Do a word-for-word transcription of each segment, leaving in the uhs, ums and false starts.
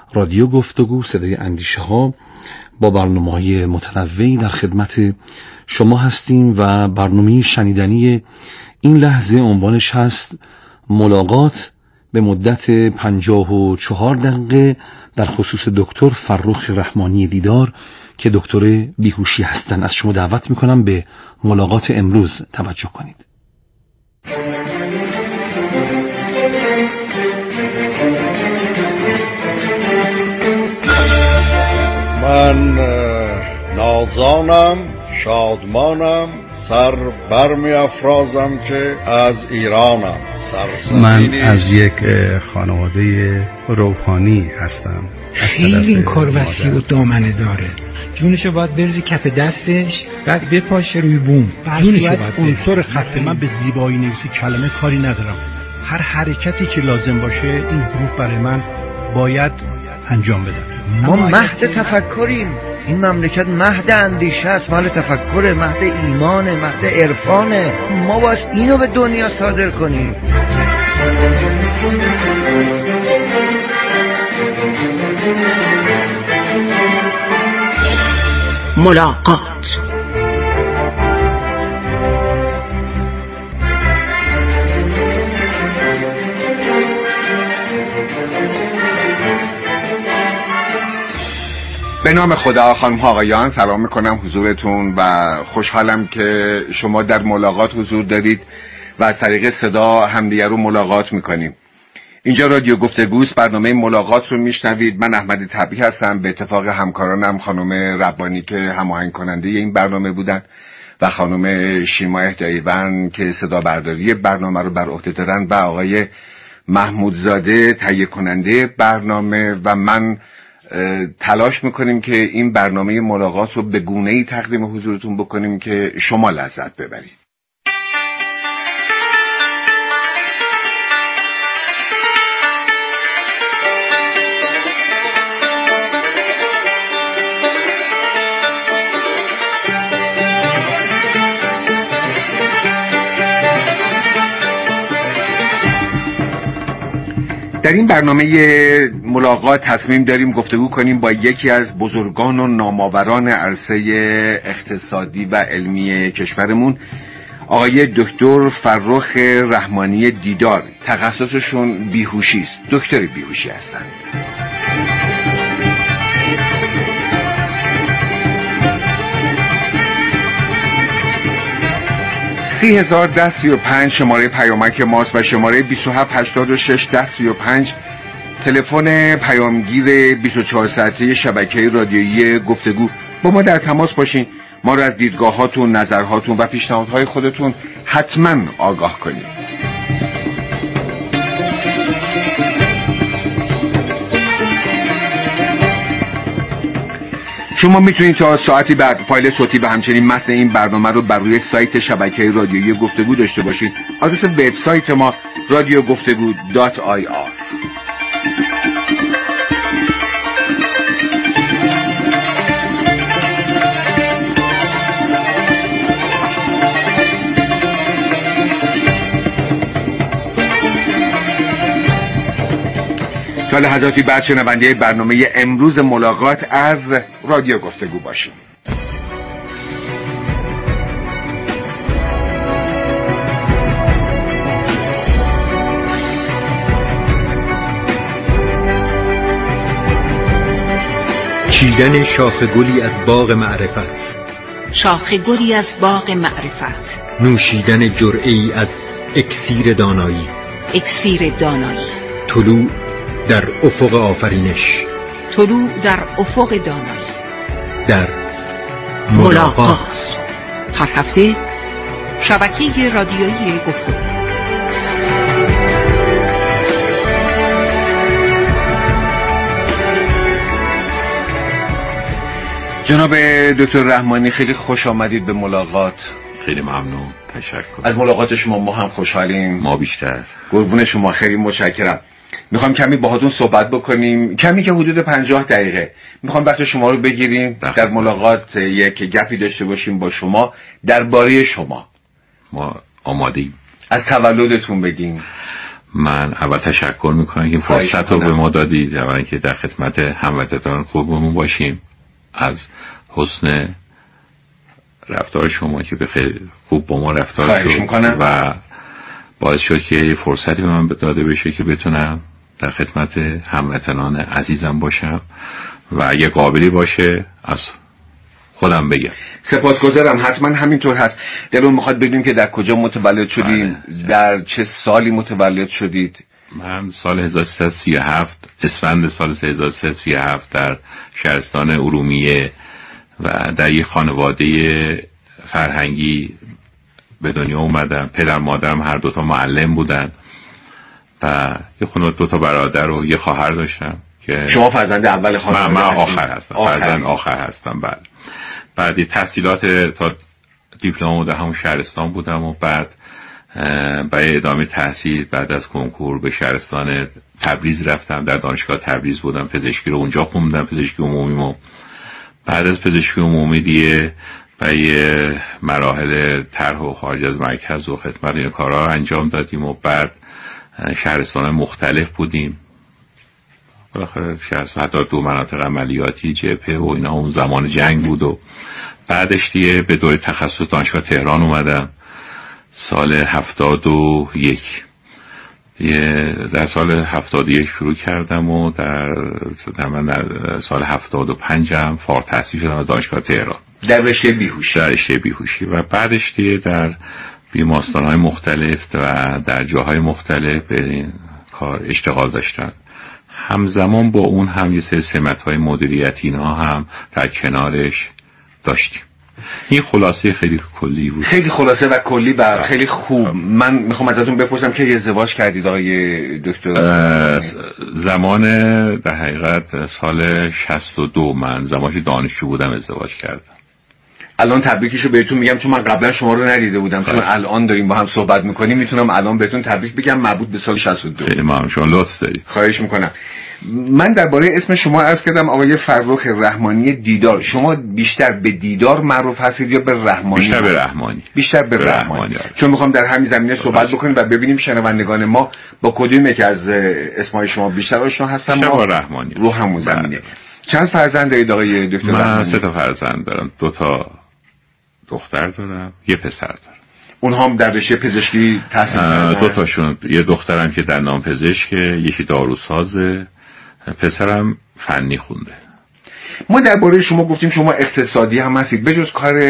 رادیو گفتگو صدای اندیشه ها با برنامه‌های متنوعی در خدمت شما هستیم و برنامه شنیدنی این لحظه عنوانش هست ملاقات به مدت پنجاه و چهار دقیقه در خصوص دکتر فرخ رحمانی دیدار که دکتر بیهوشی هستند. از شما دعوت میکنم به ملاقات امروز توجه کنید. من نازانم، شادمانم، سر برمی افرازم که از ایرانم. من از یک خانواده روحانی هستم. خیلی این کار وسیع و دامنه داره. جونشو باید بریزی کف دستش، بعد بپاشه روی بوم. جونشو باید عنصر خط. من به زیبایی نویسی کلمه کاری ندارم. هر حرکتی که لازم باشه این حروف برای من باید انجام بدم. ما مهد تفکریم. این مملکت مهد اندیشه است، مال تفکر، مهد ایمانه، مهد عرفانه. ما باید اینو به دنیا صادر کنیم. ملاقات. به نام خدا، خانم ها آقایان، سلام میکنم حضورتون و خوشحالم که شما در ملاقات حضور دارید و از طریق صدا همدیگه رو ملاقات میکنیم. اینجا رادیو گفتگوست، برنامه ملاقات رو میشنوید. من احمد طبیعی هستم، به اتفاق همکارانم خانم ربانی که هماهنگ کننده این برنامه بودن و خانم شیما اهدایی‌ون که صدا برداری برنامه رو بر عهده دارن و آقای محمودزاده تهیه کننده برنامه و من تلاش میکنیم که این برنامه ملاقات رو به گونه‌ای تقدیم حضورتون بکنیم که شما لذت ببرید. در این برنامه ملاقات تصمیم داریم گفتگو کنیم با یکی از بزرگان و نامآوران عرصه اقتصادی و علمی کشورمون، آقای دکتر فرخ رحمانی دیدار. تخصصشون بیهوشی است، دکتر بیهوشی هستند. سی هزار ده سی و پنج شماره پیامک ماست و شماره بیست و هفت هشتاد و شش ده سی و پنج تلفن پیامگیر بیست و چهار ساعته شبکه رادیویی گفتگو. با ما در تماس باشین، ما رو از دیدگاهاتون، نظرهاتون و پیشنهادهای خودتون حتما آگاه کنید. شما میتونید تا ساعتی بعد فایل صوتی و همچنین متن این برنامه رو بر روی سایت شبکه رادیویی گفتگو داشته باشید. آدرس وبسایت ما رادیو گفتگو دات آی آر. تا لحظاتی بعد شنونده برنامه امروز ملاقات از رادیو گفتگو باشیم. چیدن شاخ گلی از باغ معرفت، شاخ گلی از باغ معرفت. نوشیدن جرعه‌ای از اکسیر دانایی، اکسیر دانایی. طلوع در افق آفرینش، طلوع در افق دانایی. در ملاقات. ملاقات هر هفته شبکه رادیویی گفتگو. جناب دکتر رحمانی، خیلی خوش آمدید به ملاقات. خیلی ممنون، تشکر. از ملاقات شما ما هم خوشحالیم. ما بیشتر. قربون شما، خیلی متشکرم. میخوام کمی باهاتون صحبت بکنیم، کمی که حدود پنجاه دقیقه میخوام وقت شما رو بگیریم بخیر. در ملاقات یک گپی داشته باشیم با شما درباره شما. ما آماده‌ایم. از تولدتون بگیم. من اول تشکر میکنم که این فرصت رو به ما دادید، اولا که در خدمت هموطنان خوبمون باشیم، از حسن رفتار شما که به خیلی خوب با ما رفتار شد و باعث شد که یه فرصتی به من داده بشه که بتونم در خدمت هموطنان عزیزم باشم و یه قابلی باشه از خودم بگم. سپاسگزارم. حتما همینطور هست. دلون میخواد بدونیم که در کجا متولد شدید، در چه سالی متولد شدید؟ من سال هزار و سیصد و سی و هفت اسفند سال هزار و سیصد و سی و هفت در شهرستان ارومیه و در یک خانواده فرهنگی به دنیا اومدم. پدر مادرم هر دوتا معلم بودن و یه خانواده دوتا برادر و یه خواهر داشتم که شما فرزند اول خانواده؟ من, من آخر هستم. آخر. فرزند آخر هستم. بعد بعد تحصیلات تا دیپلم در همون شهرستان بودم و بعد برای ادامه تحصیل بعد از کنکور به شهرستان تبریز رفتم. در دانشگاه تبریز بودم، پزشکی رو اونجا خوندم، پزشکی عمومی. و بعد از پزشکی عمومی دیگه برای مراحل طرح و خارج از مرکز و خدمت این کارها انجام دادیم و بعد شهرستان مختلف بودیم. بالاخره شهرستان حتی دو مناطق عملیاتی جبهه و اینا اون زمان جنگ بود و بعدش دیگه به دوره تخصص دانشگاه تهران اومدم سال هفتاد و یک. در سال هفتاد و یک شروع کردم و در, در سال هفتاد و پنج هم فارغ التحصیل شدم از دانشگاه تهران در رشته بیهوشی. در رشته بیهوشی و بعدش دیگه در بیمارستان‌های مختلف و در جاهای مختلف به این کار اشتغال داشتم. همزمان با اون هم یه سری سمت‌های مدیریتی اینها هم در کنارش داشتیم. این خلاصه خیلی کلی بود. خیلی خلاصه و کلی و خیلی خوب. من میخوام ازتون بپرسم که ازدواج کردید آقای دکتر؟ زمان در حقیقت سال شصت و دو من زمانی دانشجو بودم ازدواج کردم. الان تبریکشو بهتون میگم چون من قبلا شما رو ندیده بودم، چون الان داریم با هم صحبت میکنیم میتونم الان بهتون تبریک بگم مربوط به سال شصت و دو. خیلی ممنون، شما لطف دارید. خواهش میکنم. من درباره اسم شما عرض کردم آقای فرخ رحمانی دیدار. شما بیشتر به دیدار معروف هستید یا به رحمانی؟ بیشتر به رحمانی. بیشتر به, به رحمانی. رحمانی. چون میخوام در همین زمینه صحبت بکنیم و ببینیم شنوندگان ما با کدوم یک از اسمای شما بیشتر آشنا هستن. بیشتر با رحمانی رو همون زمینه. چند فرزند دارید آقای دکتر رحمانی؟ من سه تا فرزند دارم. دو تا دختر دارم، یه پسر دارم. اونها هم در رشته پزشکی تحصیل کردن؟ دو تاشون، یه دخترم که در نام پزشکه، یکی داروسازه، پسرم فنی خونده. ما درباره شما گفتیم شما اقتصادی هم هستید. بجز کار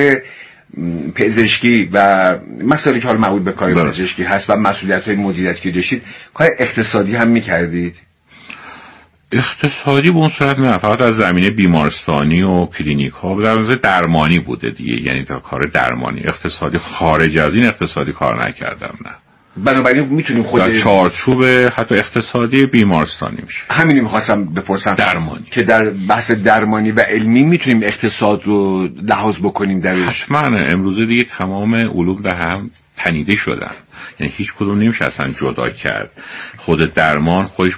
پزشکی و مسائلی که حال مربوط به کار برست. پزشکی هست و مسئولیت‌های مدیریتی که داشتید، کار اقتصادی هم می‌کردید؟ اقتصادی به اون صورت نه، فقط از زمینه بیمارستانی و کلینیک ها در زمینه درمانی بوده دیگه، یعنی تا کار درمانی. اقتصادی خارج از این اقتصادی کار نکردم. نه، بنابراین میتونیم خود در چارچوب حتی اقتصادی بیمارستانی میشه. همینی میخواستم بپرسم درمانی، که در بحث درمانی و علمی میتونیم اقتصاد رو لحاظ بکنیم درش؟ حتما. امروزه دیگه تمام علوم در هم تنیده شدن، یعنی هیچ کدوم نمیشه اصلا جدا کرد. خود درمان خودش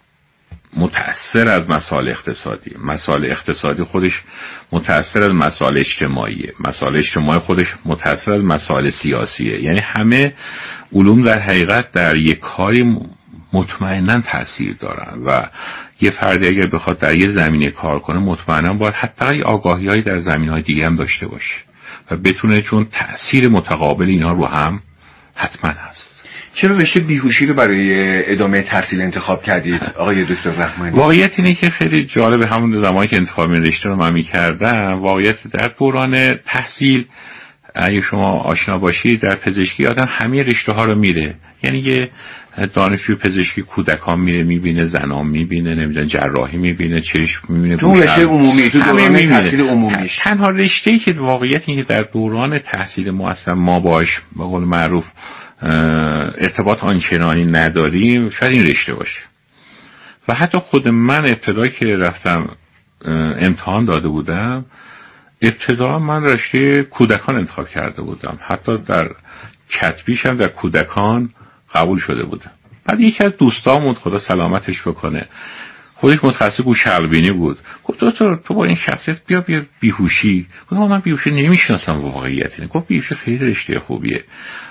متأثر از مسائل اقتصادی، مسائل اقتصادی خودش متأثر از مسائل اجتماعیه، مسائل اجتماعی خودش متأثر از مسائل سیاسیه. یعنی همه علوم در حقیقت در یک کاری مطمئناً تأثیر دارن و یه فردی اگر بخواد در یه زمینه کار کنه مطمئناً باید حتی آگاهی‌هایی در زمینه‌های دیگه هم داشته باشه و بتونه، چون تأثیر متقابل اینها رو هم حتما هست. چرا رشته بیهوشی رو برای ادامه تحصیل انتخاب کردید آقای دکتر رحمانی؟ واقعیت اینه که خیلی جالب، همون زمانی که انتخاب این رشته رو من می‌کردم، واقعیت در دوران تحصیل اگه شما آشنا باشید در پزشکی آدم همه رشته ها رو میره، یعنی یه دانشجوی پزشکی کودکان میره میبینه، زنان میبینه، نمیدونم جراحی میبینه، چشم میبینه، تو رشته عمومی، تو دوران تحصیل عمومیش. تنها رشته‌ای که واقعیت اینه که در دوران تحصیل ما اصلا ما باش به قول معروف ارتباط آنچنانی نداریم شاید این رشته باشه. و حتی خود من ابتدا که رفتم امتحان داده بودم، ابتدا من رشته کودکان انتخاب کرده بودم، حتی در کتبیشم در کودکان قبول شده بودم. بعد یکی از دوستامون خدا سلامتش بکنه خودش متخصص گوش حلق‌بینی بود، گفت دکتر تو با این شخصیت بیا بیا بیهوشی. گفتم من بیهوشی نمیشناسم واقعیت اینه. گفت بیهوشی خیلی رشته خوبیه،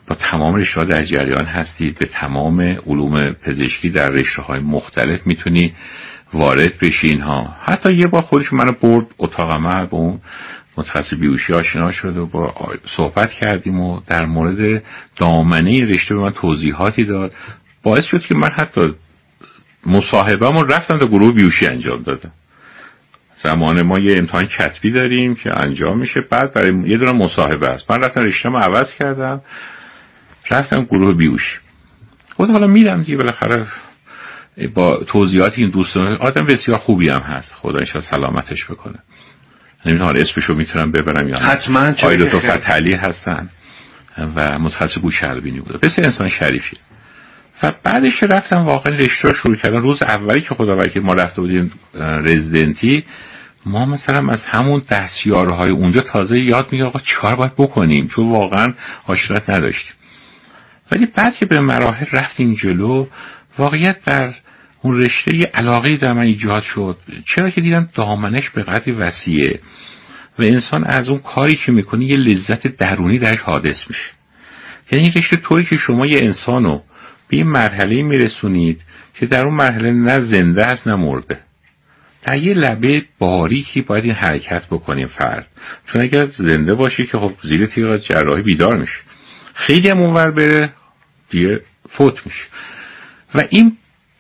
با تمام رشته‌ها در جریان هستید، به تمام علوم پزشکی در رشته‌های مختلف میتونی وارد بشین ها. حتی یه بار خودش منو برد اتاق عمل، با اون متخصص بیهوشی آشنا شد و با صحبت کردیم و در مورد دامنه رشته به من توضیحاتی داد. باعث شد که من حتی مصاحبه‌مو رفتم تا گروه بیهوشی انجام دادم. زمان ما یه امتحان کتبی داریم که انجام میشه، بعد برای یه دونه مصاحبه است. من رفتم رشته‌مو عوض کردم، رفتم گروه بیهوشی. خود حالا میرم دیگه بالاخره با توضیحات این دوستان، آدم بسیار خوبی هم هست، خدا انشاء سلامتش بکنه. نمیدونم اسمشو میتونم ببرم یا حتما. آقای دکتر فتحعلی هستن و متخصص گوش حلبینی بوده، بسیار انسان شریفی. و بعدش رفتم واقعا رشته رو شروع کردم. روز اولی که خداوند که ما رفته بودیم رزیدنتی، ما مثلا از همون دستیارهای اونجا تازه یاد میگه آقا چیکار باید بکنیم، چون واقعا آشنایت نداشتیم. ولی بعد که به مراحل رفتیم جلو، واقعیت در اون رشته یه علاقه در من ایجاد شد، چرا که دیدم دامنش به قدری وسیعه و انسان از اون کاری که میکنه یه لذت درونی درش حادث میشه. یعنی این رشته طوری که شما یه انسانو به یه مرحله میرسونید که در اون مرحله نه زنده است نه مرده، در یه لبه باریکی باید این حرکت بکنیم فرد، چون اگر زنده باشی که خب زیر تیغ جراحی بیدار میشه، خیلی هم اونور بره دیگه فوت میشه. و این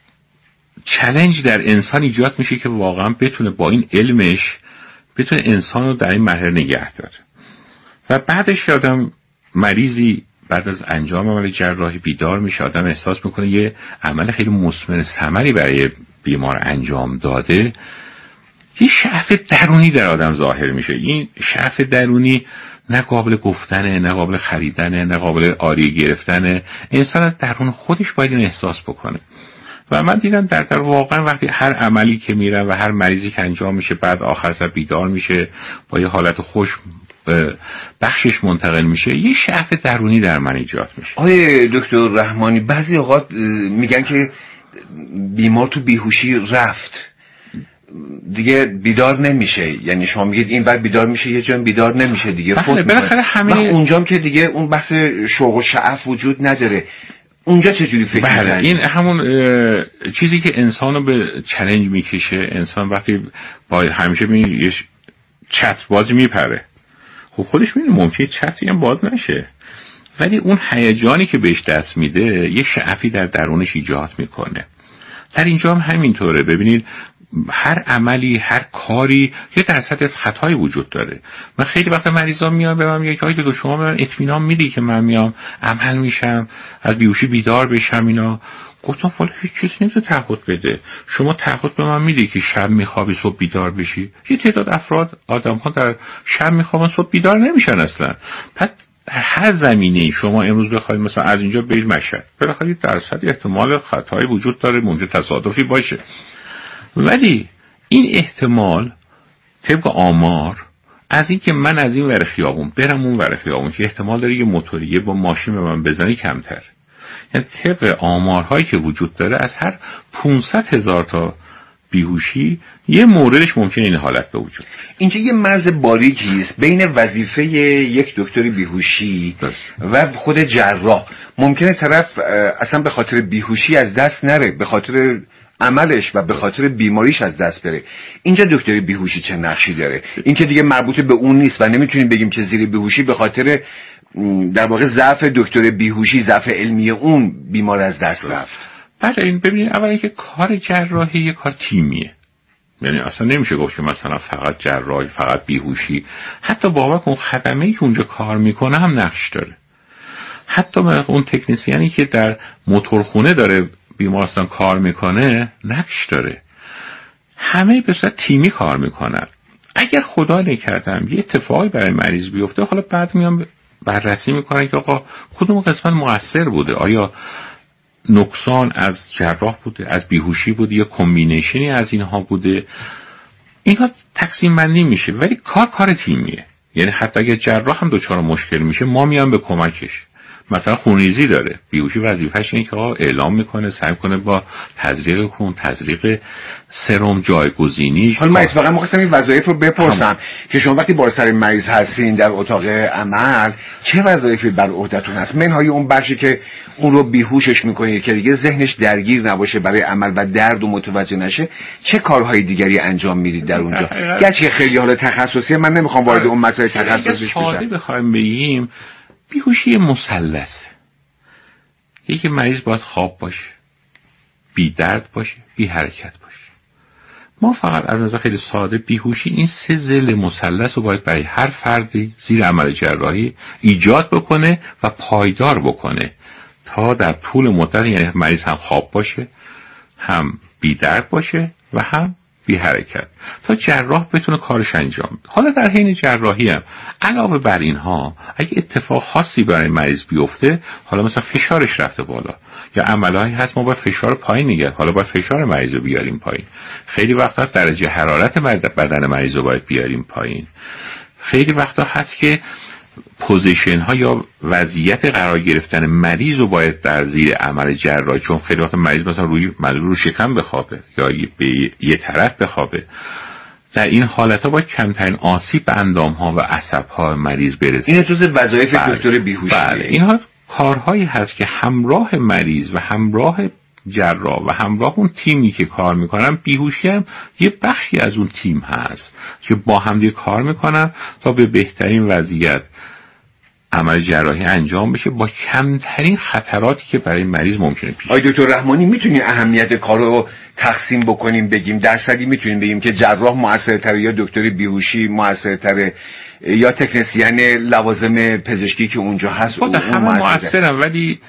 چالش در انسان ایجاد میشه که واقعا بتونه با این علمش بتونه انسان رو در این مرحله نگه داره. و بعدش آدم مریضی بعد از انجام عمل جراحی بیدار میشه، آدم احساس میکنه یه عمل خیلی مثمر ثمری برای بیمار انجام داده، یه شعف درونی در آدم ظاهر میشه. این شعف درونی نه قابل گفتنه، نه قابل خریدنه، نه قابل آری گرفتنه. انسان از درون خودش باید این احساس بکنه. و من دیدم در در واقعا وقتی هر عملی که میرم و هر مریضی که انجام میشه بعد آخر سر بیدار میشه، با یه حالت خوش بخشش منتقل میشه، یه شعف درونی در من ایجاد میشه. آقای دکتر رحمانی، بعضی اوقات میگن که بیمار تو بیهوشی رفت دیگه بیدار نمیشه، یعنی شما میگید این وقت بیدار میشه یه جا بیدار نمیشه دیگه، فوت بالاخره همه اونجام که دیگه اون بحث شوق و شعف وجود نداره. اونجا چجوری فکر بله می‌کنید؟ این همون چیزی که انسانو به چالش میکشه. انسان وقتی با همیشه می یه چت بازی میپره، خب خودش میدونه ممکنه چتی هم باز نشه، ولی اون هیجانی که بهش دست میده یه شعفی در درونش ایجاد میکنه. در اینجا هم همینطوره. ببینید هر عملی، هر کاری یه درصدی از خطایی وجود داره. من خیلی وقت مریضا میان به من میگن که آقای دکتر شما به من اطمینان میدی که من میام عمل میشم، از بیهوشی بیدار بشم اینا؟ گفتم والا هیچ چیزی نمیتونه تعهد بده. شما تعهد به من میدی که شب میخوابی صبح بیدار بشی؟ یه تعداد افراد آدم‌ها در شب میخوابن صبح بیدار نمیشن اصلا. پس هر زمینه شما امروز بخواید مثلا از اینجا برید مشهد، بالاخره درصد احتمال خطایی وجود داره، ممکنه تصادفی باشه، ولی این احتمال طبق آمار از این که من از این ور خیابون برم اون ور خیابون که احتمال داره یه موتوریه با ماشین به من بزنی کمتر. یعنی طبق آمارهایی که وجود داره از هر پانصد هزار تا بیهوشی یه موردش ممکنه این حالت به وجود. اینجا یه مرز باریکی است بین وظیفه یک دکتر بیهوشی و خود جراح. ممکنه طرف اصلا به خاطر بیهوشی از دست نره، به خاطر عملش و به خاطر بیماریش از دست بره. اینجا دکتر بیهوشی چه نقشی داره؟ این که دیگه مربوط به اون نیست و نمیتونیم بگیم که زیر بیهوشی به خاطر در واقع ضعف دکتر بیهوشی، ضعف علمی اون بیمار از دست رفت. بله این ببینید اولا که کار جراحی یک کار تیمیه، یعنی اصلا نمیشه گفت که مثلا فقط جراحی، فقط بیهوشی. حتی بابا اون خدمه‌ای که اونجا کار میکنه هم نقش داره. حتی اون تکنسیانی که در موتورخونه داره بیمارستان کار میکنه نقش داره. همه به صورت تیمی کار میکنن. اگر خدا نکردم یه اتفاقی برای مریض بیفته، حالا بعد میام بررسی میکنن که آقا کدوم قسمت مؤثر بوده، آیا نقصان از جراح بوده، از بیهوشی بوده، یا کمبینیشنی از اینها بوده. اینها تقسیم بندی میشه، ولی کار کار تیمیه. یعنی حتی اگر جراح هم دچار مشکل میشه ما میام به کمکش. مثلا خونریزی داره، بیهوشی وظیفه‌ش اینه که اعلام میکنه، سعی کنه با تزریق خون، تزریق سرم، جایگزینیش. حالا من اتفاقا می‌خواستم این وظایف رو بپرسم که شما وقتی بار سر مریض هستین در اتاق عمل چه وظایفی بر عهده‌تون هست؟ منهای اون بخشی که اون رو بیهوشش میکنه که دیگه ذهنش درگیر نباشه برای عمل و درد و متوجه نشه، چه کارهای دیگری انجام میدید در اونجا؟ گرچه خیلی حالا تخصصی، من نمیخوام وارد اون مسائل تخصصی بشم. ساده بخوایم بگیم بیهوشی مثلث، یکی مریض باید خواب باشه، بی درد باشه، بی حرکت باشه. ما فقط از نظر خیلی ساده بیهوشی این سه ضلع مثلث رو باید برای هر فردی زیر عمل جراحی ایجاد بکنه و پایدار بکنه تا در طول مدت، یعنی مریض هم خواب باشه، هم بی درد باشه و هم بی حرکت، تا جراح بتونه کارش انجام بده. حالا در حین جراحی هم علاوه بر اینها اگه اتفاق خاصی برای مریض بیفته، حالا مثلا فشارش رفته بالا یا عملهایی هست ما باید فشار پایین نگه، حالا باید فشار مریض رو بیاریم پایین. خیلی وقتا درجه حرارت بدن مریض رو باید بیاریم پایین. خیلی وقتا هست که پوزیشن ها یا وضعیت قرار گرفتن مریض رو باید در زیر عمل جراحی، چون خیلی وقت مریض مثلا روی مریض رو شکم بخوابه یا به یه طرف بخوابه، در این حالت ها باید کمترین آسیب به اندام ها و عصب ها مریض برسه. این جزء وظایف دکتر بیهوشی. بله، اینها کارهایی هست که همراه مریض و همراه جراح و همراه اون تیمی که کار میکنن، بیهوشی هم یه بخشی از اون تیم هست که با هم دیگه کار میکنن تا به بهترین وضعیت عمل جراحی انجام بشه با کمترین خطراتی که برای مریض ممکنه پیش بیاد. آقای دکتر رحمانی میتونیم اهمیت کار رو تقسیم بکنیم، بگیم درصدی میتونیم بگیم که جراح موثرتره یا دکتر بیهوشی موثرتره یا تکنسین لوازم پزشکی که اونجا هست اون همه موثرن، ولی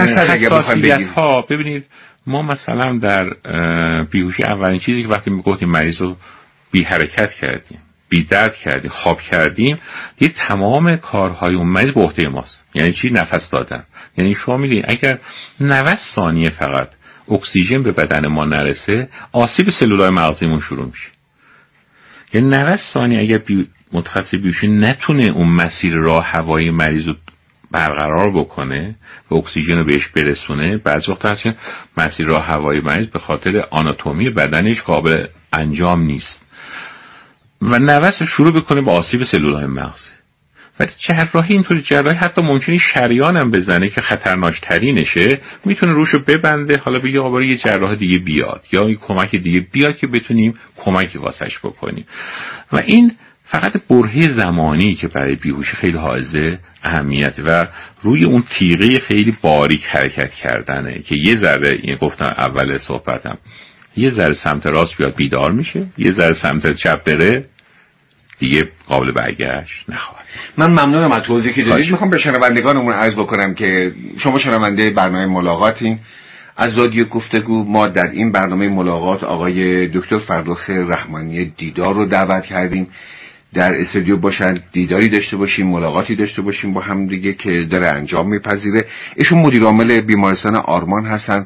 حساسیت ها ببینید ما مثلا در بیهوشی اولین چیزی که وقتی میگفتیم مریض رو بی حرکت کردیم، بی درد کردیم، خواب کردیم، دیگه تمام کارهای اون مریض به عهده ماست. یعنی چی؟ نفس دادن. یعنی شما میدونید اگر نود ثانیه فقط اکسیژن به بدن ما نرسه، آسیب سلولای مغزیمون شروع میشه. یعنی نود ثانیه اگر بی متخصص بیهوشی نتونه اون مسیر راه هوایی مریض رو برقرار بکنه و اکسیژن رو بهش برسونه، بعضی وقتا هست که مسیر راه هوایی مریض به خاطر آناتومی بدنش قابل انجام نیست و نوست شروع بکنه با آسیب سلولهای مغز. ولی جراحی اینطوری، جراحی حتی ممکنه شریان هم بزنه که خطرناک ترینشه، میتونه روشو ببنده، حالا بگه آباره یه جراح دیگه بیاد یا یه کمک دیگه بیاد که بتونیم کمکی واسش بکنیم. و این فقط برهه زمانی که برای بیهوشی خیلی حائز اهمیت و روی اون تیغه خیلی باریک حرکت کردنه که یه ذره، این گفتم اول صحبتم، یه ذره سمت راست بیاد بیدار میشه، یه ذره سمت چپ بره دیگه قابل برگشت نخواهد. من ممنونم از توضیحی که دادید. میخوام به شنوندگانمون عرض بکنم که شما شنونده برنامه ملاقاتین. از رادیو گفتگو ما در این برنامه ملاقات آقای دکتر فرخ رحمانی دیدار رو دعوت کردیم در استودیو باشن، دیداری داشته باشیم، ملاقاتی داشته باشیم با هم دیگه که داره انجام میپذیره. ایشون مدیر عامل بیمارستان آرمان هستن،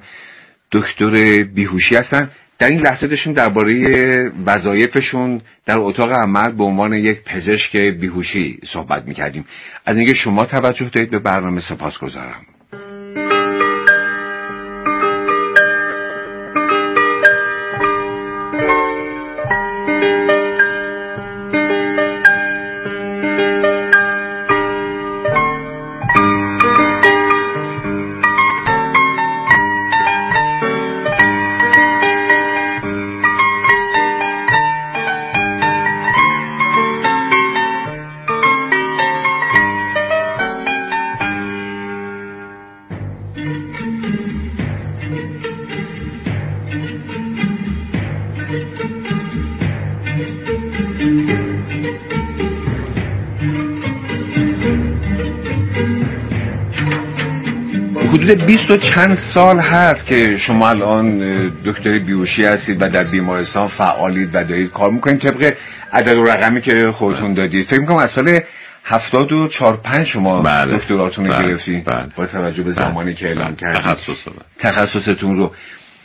دکتر بیهوشی هستن. در این لحظه داشتیم درباره وظایفشون در اتاق عمل به عنوان یک پزشک بیهوشی صحبت میکردیم. از اینکه شما توجه دارید به برنامه سپاسگزارم. حدود بیست و چند سال هست که شما الان دکتر بیهوشی هستید و در بیمارستان فعالید و دارید کار میکنید. طبق عدد و رقمی که خودتون دادید فکر میکنم از سال هفتاد و چهار پنج شما بله. دکتراتون رو گرفتید با توجه به زمانی بله. که اعلام کردید تخصص تخصصتون رو.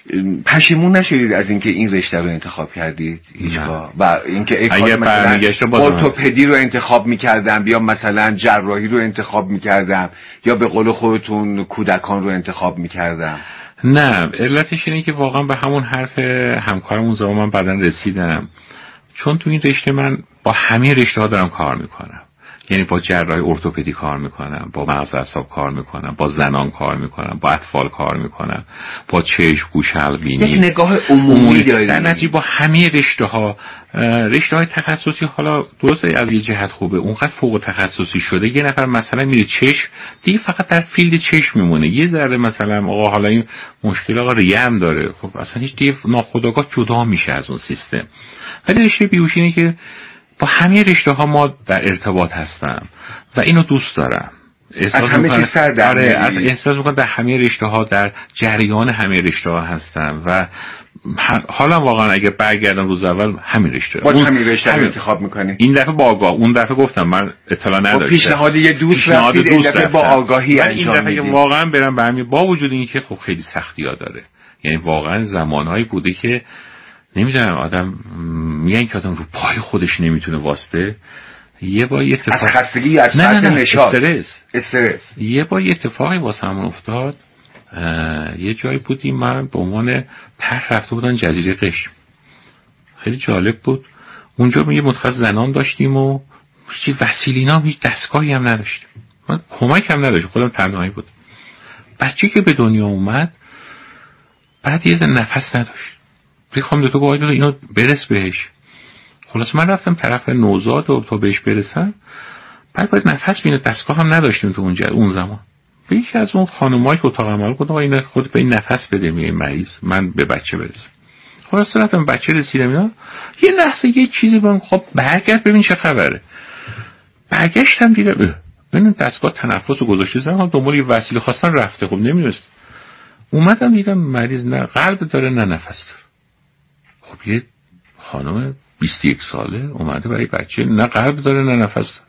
پشیمون نشدید از اینکه این رشته رو انتخاب کردید هیچگاه؟ و اینکه اگه مثلا ارتوپدی رو انتخاب میکردم یا مثلا جراحی رو انتخاب میکردم یا به قول خودتون کودکان رو انتخاب میکردم؟ نه، علتش اینه که واقعا به همون حرف همکارمون زمان من بعداً رسیدم، چون تو این رشته من با همه رشته ها دارم کار میکنم. یعنی با جراحی ارتوپدی کار میکنم، با مغز اعصاب کار میکنم، با زنان کار میکنم، با اطفال کار میکنم، با چشم، گوش، حلق، بینی، یک نگاه عمومی دارید. در نتیجه با همه رشته ها، رشته های تخصصی حالا درسته از یه جهت خوبه، اونقدر فوق تخصصی شده یه نفر مثلا میره چشم دیگه فقط در فیلد چشم میمونه، یه ذره مثلا آقا حالا این مشکل آقا ریه هم داره، خب اصلا هیچ دیگه ناخودآگاه جدا میشه از اون سیستم. ولی رشته بیهوشی اینه که با همه رشته ها ما در ارتباط هستم و اینو دوست دارم. از همه چیز سر در آره، از احساس میکنم در همه رشته ها، در جریان همه رشته ها هستم و حالا واقعا اگه برگردم روز اول همین رشته باز همین رشته رو انتخاب میکنی. این دفعه با آگاه، اون دفعه گفتم من اطلاع نداشتم، پیشنهاد یه دوست رفتید، این دفعه با آگاهی انجام میدید. این دفعه واقعا برم به همین، با وجود اینکه خب خیلی سختی‌ها داره، یعنی واقعا زمانهایی بوده که نمیدونم آدم میگن که آدم رو پای خودش نمیتونه واسطه. یه با یه اتفاق از خستگی، از فرط نشاط، استرس استرس یه با یه اتفاقی واسه همون افتاد. یه جایی بودیم من به عنوان طرح رفته بودن جزیره قشم، خیلی جالب بود. اونجا ما یه متخصص زنان داشتیم و هیچ وسیلینا هم هیچ دستگاهی هم نداشتیم، من کمک هم نداشتم، خودم تنهایی بود. بچه‌ای که به دنیا اومد بعد یه نفس نداشت، بخوام دو تا گواهی دادم اینو برس بهش. خلاص من رفتم طرف نوزاد و تا بهش برسم، بعد باید نفس بینه، دستگاه هم نداشتیم تو اونجا اون زمان. به یکی از اون خانمایی که اتاق عمل گفتم این خود به این نفس بده میگه مریض، من به بچه برسم. خلاص رفتم بچه رسیدم اینا، یه لحظه یه چیزی بهم خب برگرد ببین چه خبره. برگشتم دیدم ببین دستگاه تنفسو گذاشته زدم دنبال یه وسیله خواستن رفته، خب نمیرسید. اومدم دیدم مریض نه قلب داره نه نفس داره. خب یه خانم بیست و یک ساله اومده برای بچه نه قلب داره نه نفس داره.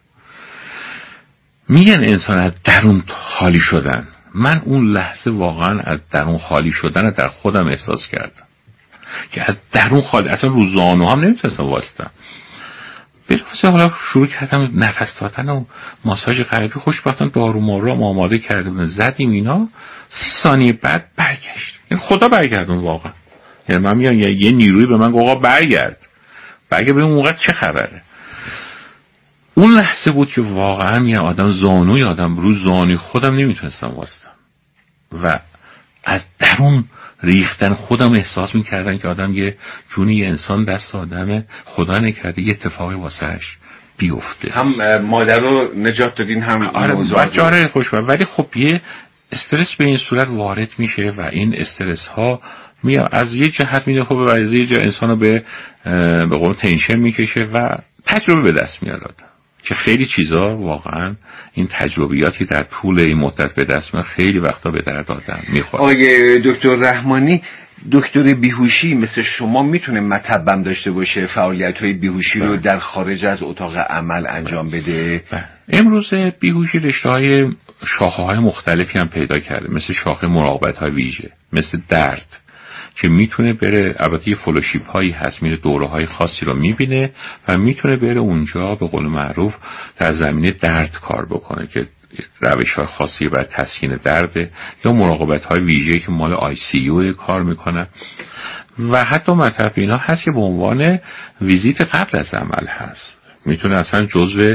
میگن انسان از درون خالی شدن، من اون لحظه واقعا از درون خالی شدن در خودم احساس کردم که از درون خالی، اصلا رو زانو هم نمیتونستم واسطم. بلافاصله حالا شروع کردم نفس دادن و ماساژ قلبی، خوشبختانه دارو مارو هم آماده کردیم زدیم اینا، سی ثانیه بعد برگشت. یعنی خدا برگردون واقعا، یعنی من میگم یه نیروی به من گفت آقا برگرد برگرد ببین موقع چه خبره. اون لحظه بود که واقعا یه آدم زانوی آدم رو زانوی خودم نمیتونستم واسطم و از درون ریختن خودم احساس میکردن که آدم یه جونی یه انسان دست آدمه، خدا نکرده یه اتفاقی واسهش بیفته. هم مادر رو نجات دادین هم آره بچه آره خوشبخت، ولی خب یه استرس به این صورت وارد میشه و این استرس ها میاد از یه جهت میده خب و از یه جهت انسان رو به به قول تنشن میکشه و تجربه به دست میاد آدم که خیلی چیزا واقعا این تجربیاتی در طول این مدت به دست میاد خیلی وقتا به درد آدم میخوره. آقای دکتر رحمانی، دکتر بیهوشی مثل شما میتونه مطبم داشته باشه فعالیت‌های بیهوشی رو در خارج از اتاق عمل انجام بده؟ امروز بیهوشی رشته‌های شاخه‌های مختلفی هم پیدا کرده، مثل شاخه مراقبت‌های ویژه، مثل درد که میتونه بره، البته یه فلوشیپ هایی هست، میره دوره های خاصی رو میبینه و میتونه بره اونجا به قول معروف در زمینه درد کار بکنه که روش های خاصی برای تسکین درده، یا مراقبت های ویژه‌ای که مال آی سی یو کار میکنه و حتی مطلب اینا هست که به عنوان ویزیت قبل از عمل هست، میتونه اصلا جزو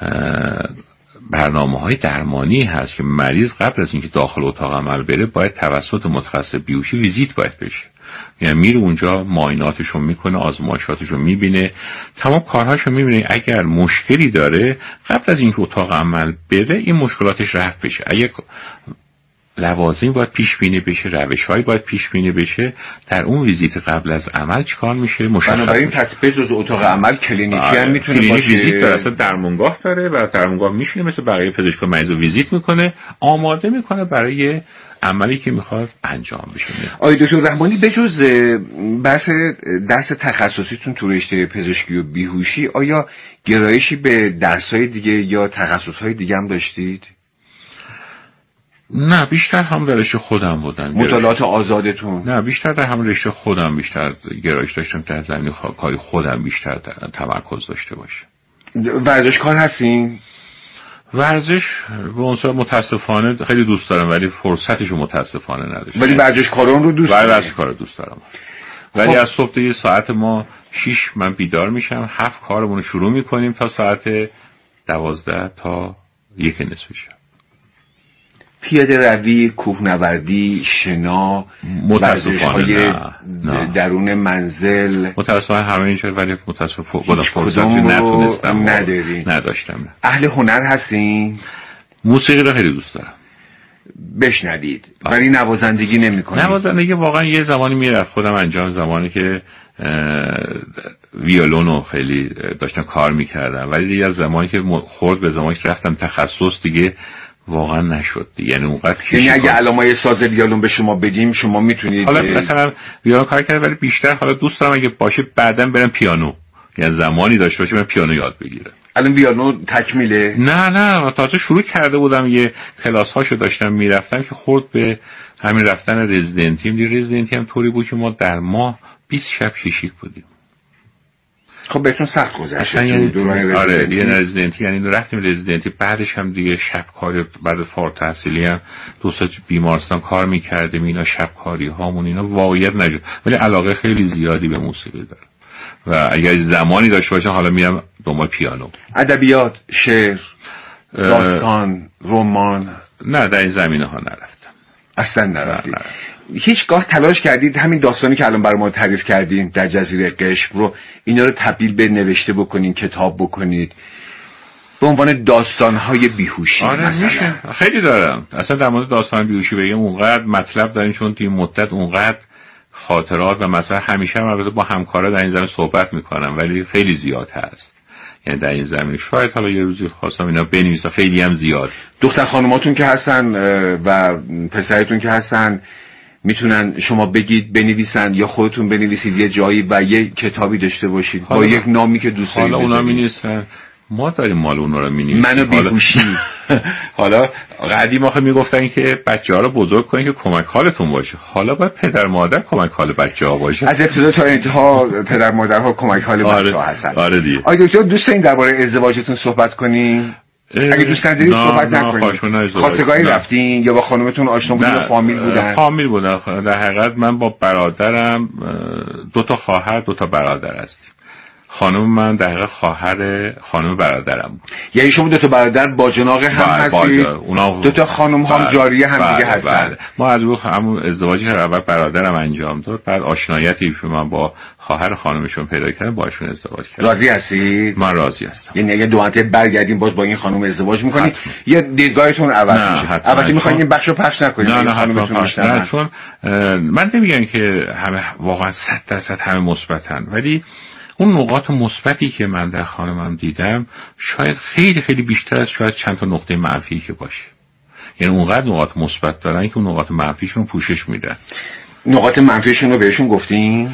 برنامه های درمانی هست که مریض قبل از اینکه داخل اتاق عمل بره باید توسط متخصص بیهوشی ویزیت باید بشه، یعنی میره اونجا معایناتشو میکنه، آزمایشاتشو میبینه، تمام کارهاشو میبینه، اگر مشکلی داره قبل از اینکه اتاق عمل بره این مشکلاتش رفع بشه، اگر لوازم باید پیش بینی بشه، روش‌هایی باید پیش بینی بشه، در اون ویزیت قبل از عمل چیکار میشه مشخص. بنابراین پس بجز اتاق عمل کلینیکی هم میتونه باشه. ویزیت در اصلا درمانگاه داره و درمانگاه میشینه مثل بقیه پزشکا مریض رو ویزیت میکنه، آماده میکنه برای عملی که میخواد انجام بشه. آقای دکتر رحمانی، بجز بحث درس تخصصیتون تو رشته پزشکی و بیهوشی، آیا گرایشی به درس‌های دیگه یا تخصص‌های دیگه هم داشتید؟ نه بیشتر هم در رشته خودم بودن. مطالعات آزادتون؟ نه بیشتر در هم رشته خودم بیشتر گرایش داشتم، در زمینه کاری خودم بیشتر تمرکز داشته باشه. ورزشکار هستین؟ ورزش به اون صورت متاسفانه خیلی دوست دارم ولی فرصتشو متاسفانه نداشتم. ولی ورزشکاران رو دوست دارم؟ ورزشکار رو دوست دارم. ولی خب. از صبح تا یه ساعت ما شیش من بیدار میشم، هفت کارمون رو شروع میکنیم تا ساعت دوازده تا یک نصف شب. پیاده روی، کوهنوردی، شنا، ورزش‌های درون منزل، متاسفانه همه اینجا ولی متاسفانه خدا فرصتی نتونستم نداری. نداشتم. اهل هنر هستین؟ موسیقی رو خیلی دوست دارم. بشنوید ولی نوازندگی نمی‌کنید؟ نوازندگی واقعا یه زمانی میرفت خودم انجام، زمانی که ویولونو خیلی داشتم کار میکردم، ولی دیگه از زمانی که خورد به زمانی که رفتم تخصص دیگه واقعا نشد. یعنی اونقدر یعنی اگه الان ما یه ساز ویولون به شما بدیم شما میتونید؟ حالا مثلا ویولون کار کردم ولی بیشتر حالا دوست دارم اگه باشه بعداً برم پیانو، یعنی زمانی داشته باشه من پیانو یاد بگیرم. الان ویولون تکمیله؟ نه نه تازه شروع کرده بودم، یه کلاس هاشو داشتم میرفتم که خورد به همین رفتن رزیدنتی. دی رزیدنتی هم طوری بود که ما در ماه بیست شب کشیک بودیم. خب بهتون سخت گذشت یعنی دوران آره دیگه رزیدنتی، یعنی رفتیم رزیدنتی بعدش هم دیگه شب کاری، بعد فارغ التحصیلی هم دو سه بیمارستان کار میکردیم، اینا شب کاری هامون اینا واقعیت نشد، ولی علاقه خیلی زیادی به موسیقی دارم و اگر زمانی داشته باشم حالا میرم دنبال پیانو. ادبیات، شعر، داستان، رمان؟ نه در این زمینه ها نرفتم. اصلا نرفتید؟ هیچگاه تلاش کردید همین داستانی که الان برای ما تعریف کردین در جزیره قشم رو اینا رو تبدیل به نوشته بکنین، کتاب بکنید به عنوان داستان‌های بیهوشی؟ آره مثلا میشه. خیلی دارم اصلا در مورد داستان بیهوشی بگم اونقدر مطلب دارین، چون توی مدت اونقدر خاطرات و مثلا همیشه هم البته با همکارا در این زمینه صحبت میکنم ولی خیلی زیاد هست. یعنی در این زمینه شاید حالا یه روزی خواستم اینا بنویسم، خیلی هم زیاد. دختر خانوماتون که هستن و پسرتون که هستن میتونن شما بگید بنویسن یا خودتون بنویسید یه جایی و یه کتابی داشته باشید با یک نامی که دوست دارید؟ حالا اونا مینویسن، ما داریم مال اونا رو مینویسیم. منو بیهوشی. حالا قدیم آخه میگفتن که بچه‌ها رو بزرگ کنین که کمک حالتون باشه، حالا باید پدر مادر کمک حال بچه‌ها باشه. از ابتدا تا انتها پدر مادرها کمک حال بچه‌ها هستن. آره دیگه. آقای دکتر دوست دارین درباره ازدواجتون صحبت کنین؟ اگه دوست ندارید صحبت نکنید. خواستگاری رفتین یا با خانومتون آشنا بودین یا فامیل بودن؟ فامیل بودن. در حقیقت من با برادرم، دو تا خواهر دو تا برادر هستیم. خانم من در حقیقت خواهر خانم برادرم بود. یعنی شما دو تا برادر باجناق هم هستید؟ دو تا خانم هم جاریه هم دیگه هستن؟ ما از رو همون ازدواجی که اول برادرم انجام داد بعد آشنایتی که من با خواهر خانمشون پیدا کردم باشون ازدواج کردم. راضی هستید؟ من راضی هستم. یعنی اگه دو هفته برگردیم باز با این خانم ازدواج میکنید یا دیدگاهتون عوض میشه؟ البته میخواین این بخشو پخش نکنید. نه نه نه چون من نمیگم که همه واقعا صد درصد همه مثبتن، ولی اون نقاط مثبتی که من در خانمم دیدم شاید خیلی خیلی بیشتر از شاید چند تا نقطه منفی که باشه. یعنی اونقدر نقاط مثبت دارن که اون نقاط منفیشون پوشش میدن. نقاط منفیشون رو بهشون گفتین؟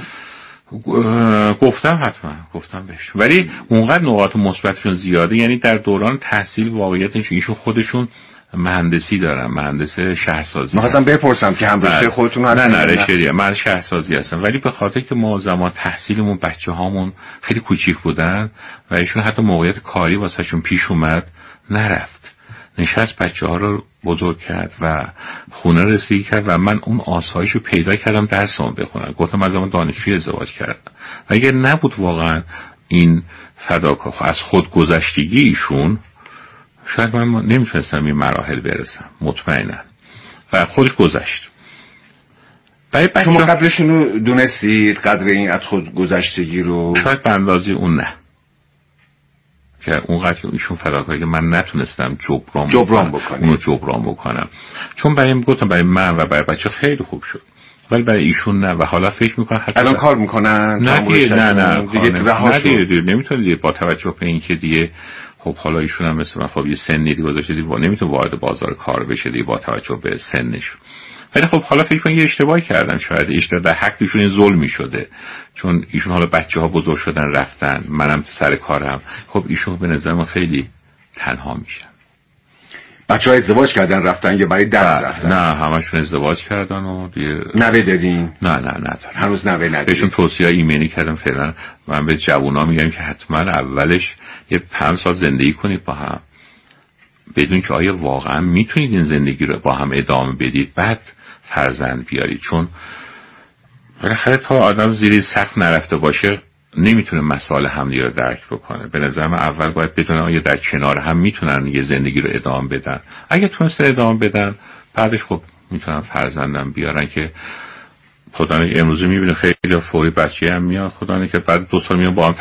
گفتم حتما گفتم بهش، ولی اونقدر نقاط مثبتشون زیاده. یعنی در دوران تحصیل واقعیتش ایشون خودشون مهندسی دارم، مهندس شهرسازی. می‌خواستم بپرسم که هم رشته خودتون هستن؟ نه نه رشته من شهرسازی هستم، ولی به خاطر که ما زمان تحصیلمون بچه‌هامون خیلی کوچیک بودن و ایشون حتی موقعیت کاری واسهشون پیش اومد نرفت، نشست بچه‌ها رو بزرگ کرد و خونه رسیدگی کرد و من اون آسایشو پیدا کردم درسمو بخونم. گفتم از زمان دانشجوی ازدواج کردم و اگر نبود واقعا این فداکاری از خود گذشتگی ایشون شاید من نمیتونستم این مراحل برسم مطمئنا و خودش گذشت. شما قدرشون رو دونستید؟ قدر این از خود گذشتگی رو؟ شاید به اندازه اون نه که اونقدر که ایشون فداکاری که من نتونستم جبران, جبران بکنم اونو جبران بکنم، چون برای گفتم برای من و برای بچه خیلی خوب شد ولی برای ایشون نه. و حالا فکر میکنن حتی الان کار میکنن؟ نه دیگه نه نه دیگه نمیتونه با توجه به این که دیگه خب حالا ایشون هم مثل من خب یه سنی دیگه گذاشته دیگه نمیتونه وارد بازار کار بشه دیگه با توجه به سنش. ولی خب حالا فکر کنم یه اشتباهی کردم، شاید اشتباه در حق ایشون این ظلمی شده، چون ایشون حالا بچه‌ها بزرگ شدن رفتن، منم سر کارم، خب ایشون به نظر من خیلی تنها میشن. بچه ها ازدواج کردن رفتن یا برای درس رفتن؟ نه همشون ازدواج کردن و دیگه. نوه دارین؟ نه نه نه دارم. هنوز نوه ندارین؟ بهشون توصیه ایمنی کردم. فعلا من به جوونا میگم که حتما اولش یه پنج سال زندگی کنید با هم، بدون که آیا واقعا میتونید این زندگی رو با هم ادامه بدید، بعد فرزند بیارید. چون بالاخره تا آدم زیر سقف نرفته باشه نمیتونه مسائل همدیگه رو درک بکنه. به نظر من اول باید بدونن آیا در کنار هم میتونن یه زندگی رو ادامه بدن. اگه تونستن ادامه بدن بعدش خب میتونن فرزندم بیارن که خدا امروزه میبینه خیلی فوری بچه هم میاد، خدا که بعد دو سال میان با هم